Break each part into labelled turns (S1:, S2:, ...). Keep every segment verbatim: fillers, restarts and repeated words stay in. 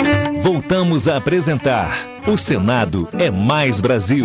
S1: Voltamos a apresentar O Senado é Mais Brasil.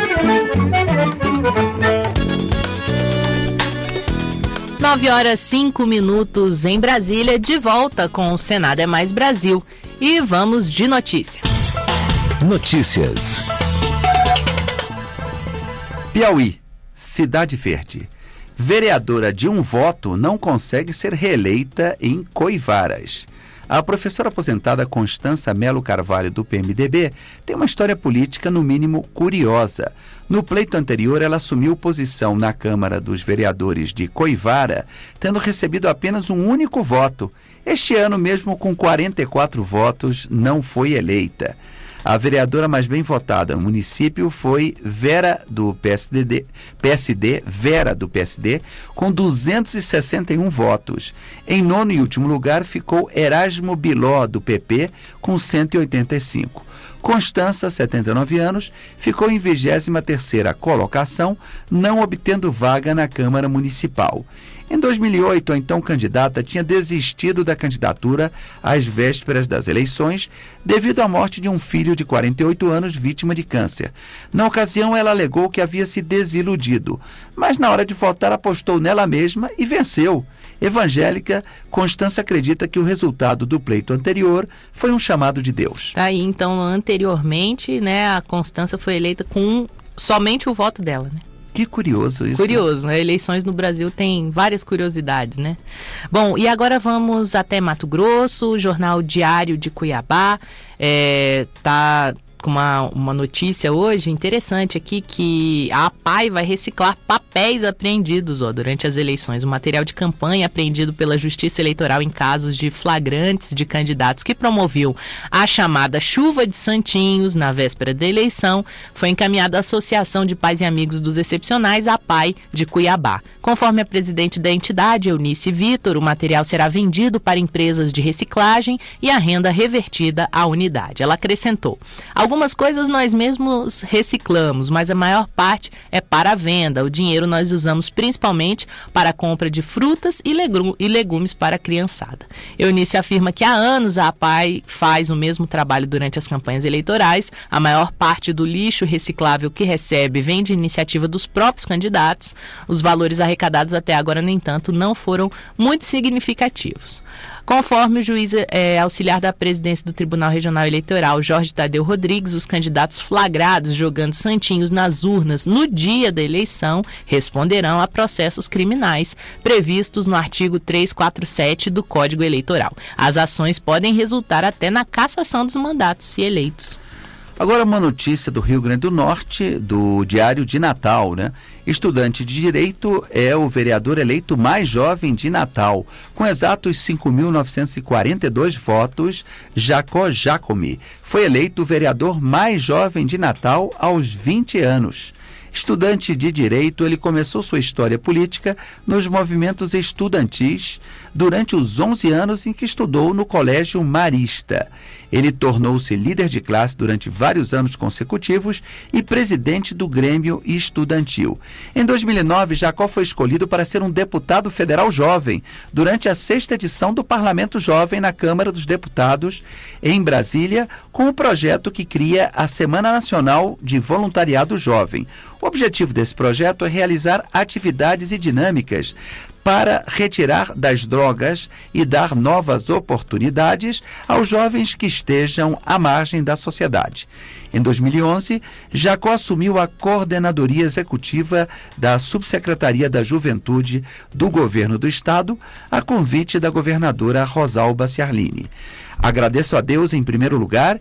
S2: Nove horas cinco minutos em Brasília, de volta com o Senado é Mais Brasil. E vamos de notícia.
S1: Notícias.
S3: Piauí, Cidade Verde. Vereadora de um voto não consegue ser reeleita em Coivaras. A professora aposentada Constança Melo Carvalho, do P M D B, tem uma história política, no mínimo, curiosa. No pleito anterior, ela assumiu posição na Câmara dos Vereadores de Coivara, tendo recebido apenas um único voto. Este ano, mesmo com quarenta e quatro votos, não foi eleita. A vereadora mais bem votada no município foi Vera, do P S D, P S D, Vera, do P S D, com duzentos e sessenta e um votos. Em nono e último lugar ficou Erasmo Biló, do P P, com cento e oitenta e cinco. Constança, setenta e nove anos, ficou em vigésima terceira colocação, não obtendo vaga na Câmara Municipal. Em dois mil e oito, a então candidata tinha desistido da candidatura às vésperas das eleições devido à morte de um filho de quarenta e oito anos vítima de câncer. Na ocasião, ela alegou que havia se desiludido, mas na hora de votar apostou nela mesma e venceu. Evangélica, Constança acredita que o resultado do pleito anterior foi um chamado de Deus.
S2: Tá aí, então, anteriormente, né, a Constança foi eleita com somente o voto dela, né?
S3: Que curioso isso.
S2: Curioso, né? Eleições no Brasil tem várias curiosidades, né? Bom, e agora vamos até Mato Grosso. O Jornal Diário de Cuiabá é, tá com uma, uma notícia hoje interessante aqui, que a APAI vai reciclar papéis apreendidos ó, durante as eleições. O material de campanha apreendido pela Justiça Eleitoral em casos de flagrantes de candidatos que promoviam a chamada chuva de santinhos na véspera da eleição foi encaminhado à Associação de Pais e Amigos dos Excepcionais, a APAI, de Cuiabá. Conforme a presidente da entidade, Eunice Vitor, o material será vendido para empresas de reciclagem e a renda revertida à unidade. Ela acrescentou: algumas coisas nós mesmos reciclamos, mas a maior parte é para a venda. O dinheiro nós usamos principalmente para a compra de frutas e, legum- e legumes para a criançada. Eunice afirma que há anos a APAI faz o mesmo trabalho durante as campanhas eleitorais. A maior parte do lixo reciclável que recebe vem de iniciativa dos próprios candidatos. Os valores arrecadados até agora, no entanto, não foram muito significativos. Conforme o juiz é, auxiliar da presidência do Tribunal Regional Eleitoral, Jorge Tadeu Rodrigues, os candidatos flagrados jogando santinhos nas urnas no dia da eleição responderão a processos criminais previstos no artigo trezentos e quarenta e sete do Código Eleitoral. As ações podem resultar até na cassação dos mandatos, se eleitos.
S3: Agora uma notícia do Rio Grande do Norte, do Diário de Natal, né? Estudante de Direito é o vereador eleito mais jovem de Natal. Com exatos cinco mil novecentos e quarenta e dois votos, Jacó Jacome foi eleito o vereador mais jovem de Natal aos vinte anos. Estudante de Direito, ele começou sua história política nos movimentos estudantis durante os onze anos em que estudou no Colégio Marista. Ele tornou-se líder de classe durante vários anos consecutivos e presidente do Grêmio Estudantil. Em dois mil e nove, Jacó foi escolhido para ser um deputado federal jovem durante a sexta edição do Parlamento Jovem na Câmara dos Deputados, em Brasília, com o projeto que cria a Semana Nacional de Voluntariado Jovem. O objetivo desse projeto é realizar atividades e dinâmicas para retirar das drogas e dar novas oportunidades aos jovens que estejam à margem da sociedade. Em dois mil e onze, Jacó assumiu a coordenadoria executiva da Subsecretaria da Juventude do Governo do Estado, a convite da governadora Rosalba Ciarline. Agradeço a Deus em primeiro lugar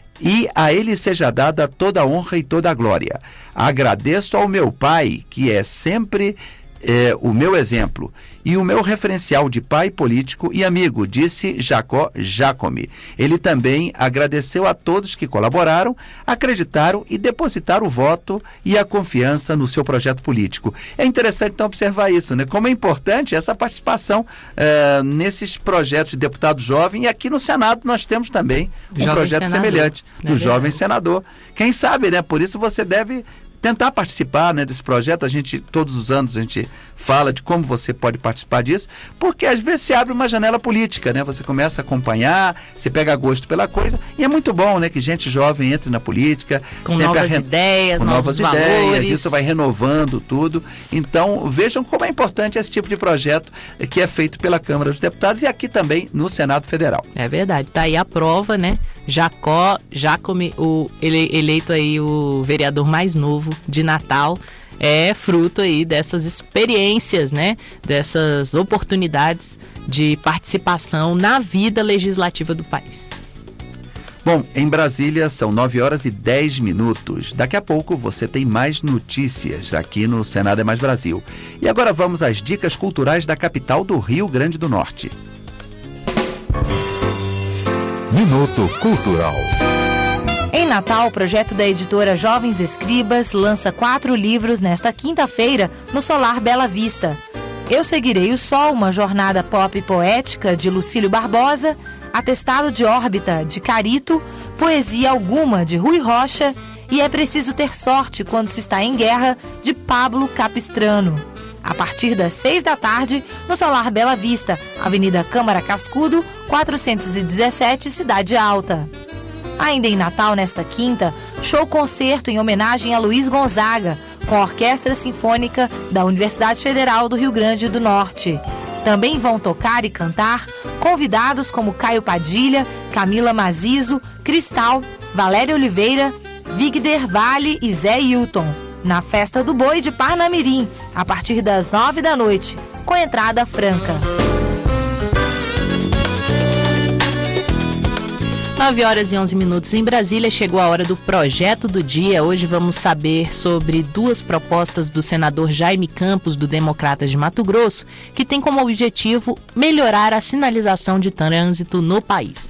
S3: e a ele seja dada toda a honra e toda a glória. Agradeço ao meu pai, que é sempre É, o meu exemplo e o meu referencial de pai político e amigo, disse Jacó Jacome. Ele também agradeceu a todos que colaboraram, acreditaram e depositaram o voto e a confiança no seu projeto político. É interessante então observar isso, né? Como é importante essa participação uh, nesses projetos de deputado jovem, e aqui no Senado nós temos também um jovem projeto senador, semelhante do né? jovem senador. Quem sabe, né? Por isso você deve tentar participar, né, desse projeto. A gente, todos os anos, a gente fala de como você pode participar disso, porque às vezes se abre uma janela política, né? Você começa a acompanhar, você pega gosto pela coisa, e é muito bom, né, que gente jovem entre na política.
S2: Com novas re... ideias,
S3: com
S2: novos
S3: novas
S2: valores.
S3: ideias, isso vai renovando tudo. Então, vejam como é importante esse tipo de projeto que é feito pela Câmara dos Deputados e aqui também no Senado Federal.
S2: É verdade, tá aí a prova, né? Jacó, Jacome, o ele, eleito aí o vereador mais novo de Natal, é fruto aí dessas experiências, né? Dessas oportunidades de participação na vida legislativa do país.
S3: Bom, em Brasília são nove horas e dez minutos. Daqui a pouco você tem mais notícias aqui no Senado é Mais Brasil. E agora vamos às dicas culturais da capital do Rio Grande do Norte.
S1: Minuto Cultural.
S4: Em Natal, o projeto da editora Jovens Escribas lança quatro livros nesta quinta-feira no Solar Bela Vista. Eu Seguirei o Sol, uma jornada pop poética de Lucílio Barbosa, Atestado de Órbita de Carito, Poesia Alguma de Rui Rocha e É Preciso Ter Sorte Quando Se Está em Guerra de Pablo Capistrano. A partir das seis da tarde, no Solar Bela Vista, Avenida Câmara Cascudo, quatrocentos e dezessete, Cidade Alta. Ainda em Natal, nesta quinta, show-concerto em homenagem a Luiz Gonzaga, com a Orquestra Sinfônica da Universidade Federal do Rio Grande do Norte. Também vão tocar e cantar convidados como Caio Padilha, Camila Mazizo, Cristal, Valéria Oliveira, Vigder Vale e Zé Hilton, na Festa do Boi de Parnamirim, a partir das nove da noite, com entrada franca.
S2: nove horas e onze minutos em Brasília, chegou a hora do Projeto do Dia. Hoje vamos saber sobre duas propostas do senador Jaime Campos, do Democratas de Mato Grosso, que tem como objetivo melhorar a sinalização de trânsito no país.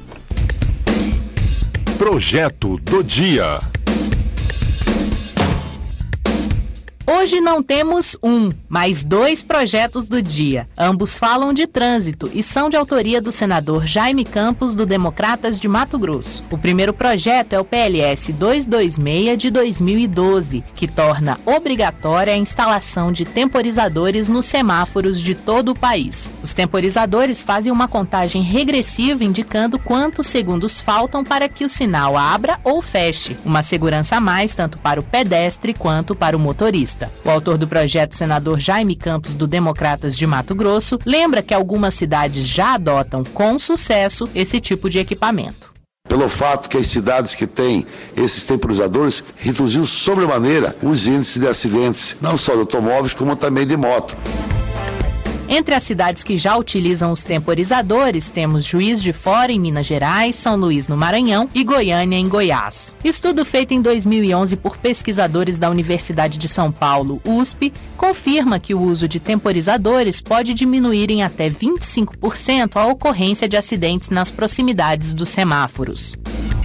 S1: Projeto do Dia.
S2: Hoje não temos um, mas dois projetos do dia. Ambos falam de trânsito e são de autoria do senador Jaime Campos, do Democratas de Mato Grosso. O primeiro projeto é o P L S duzentos e vinte e seis de dois mil e doze, que torna obrigatória a instalação de temporizadores nos semáforos de todo o país. Os temporizadores fazem uma contagem regressiva indicando quantos segundos faltam para que o sinal abra ou feche, uma segurança a mais tanto para o pedestre quanto para o motorista. O autor do projeto, senador Jaime Campos, do Democratas de Mato Grosso, lembra que algumas cidades já adotam com sucesso esse tipo de equipamento.
S5: Pelo fato que as cidades que têm esses temporizadores reduziu sobremaneira os índices de acidentes, não só de automóveis, como também de moto.
S2: Entre as cidades que já utilizam os temporizadores, temos Juiz de Fora, em Minas Gerais, São Luís, no Maranhão, e Goiânia, em Goiás. Estudo feito em dois mil e onze por pesquisadores da Universidade de São Paulo, U S P, confirma que o uso de temporizadores pode diminuir em até vinte e cinco por cento a ocorrência de acidentes nas proximidades dos semáforos.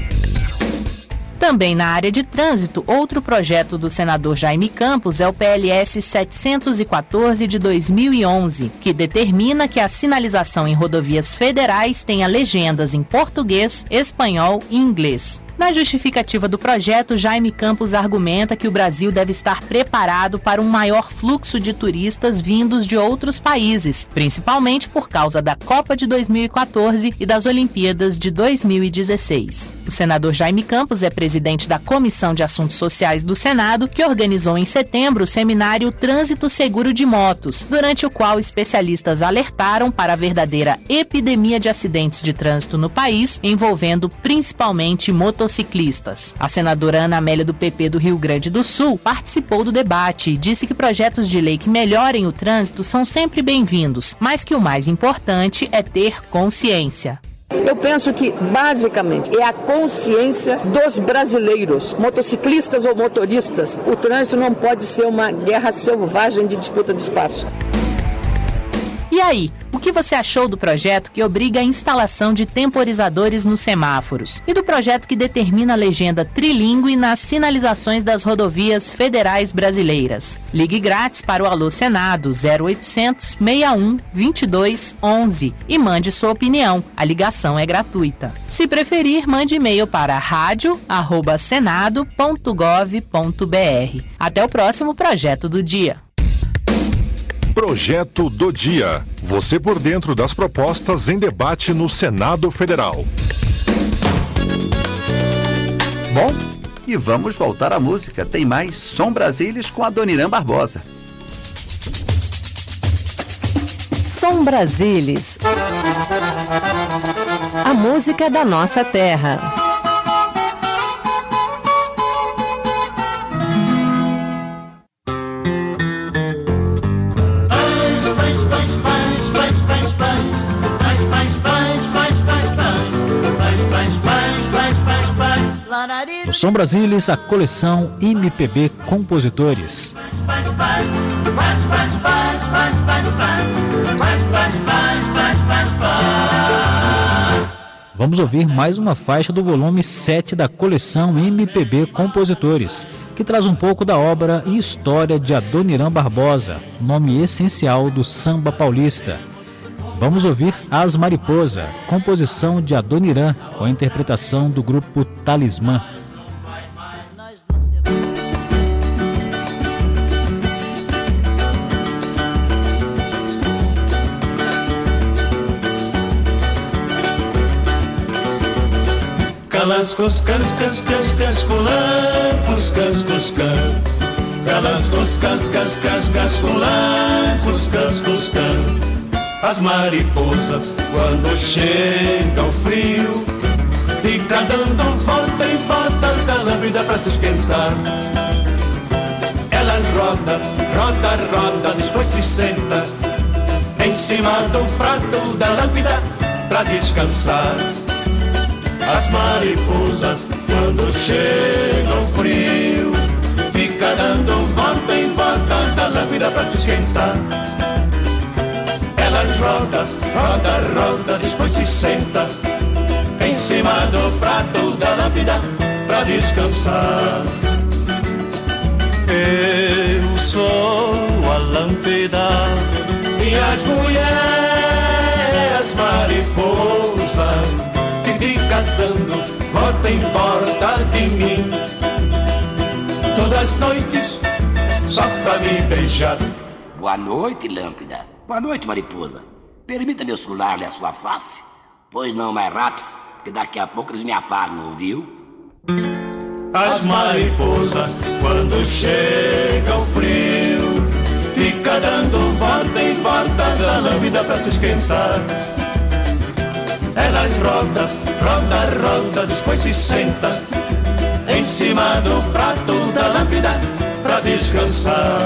S2: Também na área de trânsito, outro projeto do senador Jaime Campos é o P L S setecentos e quatorze de dois mil e onze, que determina que a sinalização em rodovias federais tenha legendas em português, espanhol e inglês. Na justificativa do projeto, Jaime Campos argumenta que o Brasil deve estar preparado para um maior fluxo de turistas vindos de outros países, principalmente por causa da Copa de dois mil e quatorze e das Olimpíadas de dois mil e dezesseis. O senador Jaime Campos é presidente da Comissão de Assuntos Sociais do Senado, que organizou em setembro o seminário Trânsito Seguro de Motos, durante o qual especialistas alertaram para a verdadeira epidemia de acidentes de trânsito no país, envolvendo principalmente motociclistas. Ciclistas. A senadora Ana Amélia, do P P do Rio Grande do Sul, participou do debate e disse que projetos de lei que melhorem o trânsito são sempre bem-vindos, mas que o mais importante é ter consciência.
S6: Eu penso que, basicamente, é a consciência dos brasileiros, motociclistas ou motoristas. O trânsito não pode ser uma guerra selvagem de disputa de espaço.
S2: E aí, O que você achou do projeto que obriga a instalação de temporizadores nos semáforos? E do projeto que determina a legenda trilíngue nas sinalizações das rodovias federais brasileiras? Ligue grátis para o Alô Senado zero oitocentos, seis um, vinte e dois, onze e mande sua opinião. A ligação é gratuita. Se preferir, mande e-mail para rádio arroba senado ponto gov ponto br. Até o próximo Projeto do Dia.
S7: Projeto do Dia. Você por dentro das propostas em debate no Senado Federal.
S3: Bom, e vamos voltar à música. Tem mais Som Brasílias com a Adoniran Barbosa.
S8: Som Brasílias. A música da nossa terra.
S9: No Som Brasílias, a coleção M P B Compositores. Vamos ouvir mais uma faixa do volume sete da coleção M P B Compositores, que traz um pouco da obra e história de Adoniran Barbosa, nome essencial do samba paulista. Vamos ouvir As Mariposa, composição de Adoniran, com a interpretação do grupo Talismã.
S10: Calas coscas, cas, cas, casculã, cuscas, cuscã. Calas coscas, cas, cas, casculã, cuscas, cuscã. As mariposas, quando chega o frio, fica dando volta em volta da lâmpada pra se esquentar. Elas rodam, roda, roda, depois se senta em cima do prato da lâmpada pra descansar. As mariposas, quando chega o frio, fica dando volta em volta da lâmpada pra se esquentar. Elas roda, roda, roda, depois se senta em cima do prato da lâmpada pra descansar. Eu sou a lâmpada e as mulheres, as mariposas, que fica dando volta em volta de mim todas as noites só pra me beijar.
S11: Boa noite, lâmpada. Boa noite, mariposa. Permita meu celular a sua face, pois não mais rápido, que daqui a pouco eles me apagam, ouviu?
S10: As mariposas, quando chega o frio, fica dando volta em volta da lâmpada pra se esquentar. Elas rodam, roda, roda, depois se senta em cima do prato da lâmpada pra descansar.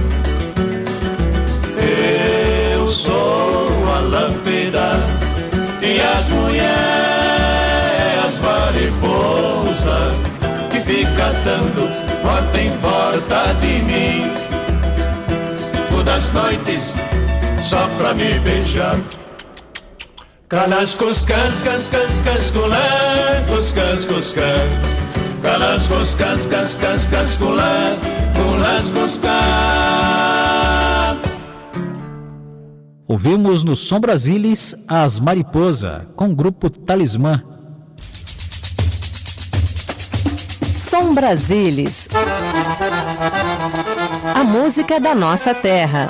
S10: Eu sou a lâmpada e as mulheres, as mariposas, que fica dando volta em volta de mim todas as noites só pra me beijar. Calas cuscas, cas, cas, casculã, cuscas, cuscas. Calas cuscas, cas, cas, casculã, culas, cuscas.
S9: Ouvimos no Som Brasílias As Mariposa, com o grupo Talismã.
S8: Som Brasílias. A música da nossa terra.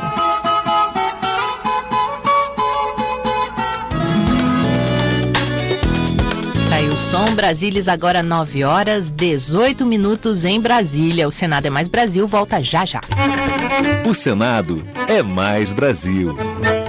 S2: O Som Brasílias, agora nove horas, dezoito minutos em Brasília. O Senado é Mais Brasil volta já já.
S1: O Senado é Mais Brasil.